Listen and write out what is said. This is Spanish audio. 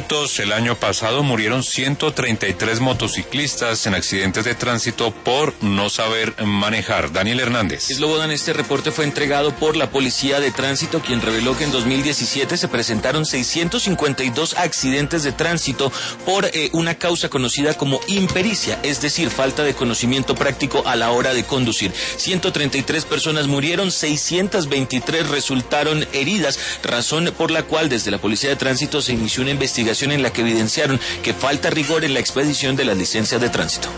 minutos. El año pasado murieron 133 motociclistas en accidentes de tránsito por no saber manejar. Daniel Hernández. Slobodan, este reporte fue entregado por la Policía de Tránsito, quien reveló que en 2017 se presentaron 652 accidentes de tránsito por una causa conocida como impericia, es decir, falta de conocimiento práctico a la hora de conducir. 133 personas murieron, 623 resultaron heridas, razón por la cual desde la Policía de Tránsito se inició una investigación en la que evidenciaron que falta rigor en la expedición de las licencias de tránsito.